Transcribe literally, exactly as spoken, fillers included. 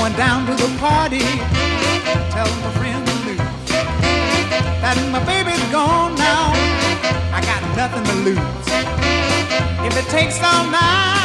going down to the party, tell my friend to leave. That my baby's gone now, I got nothing to lose. If it takes all night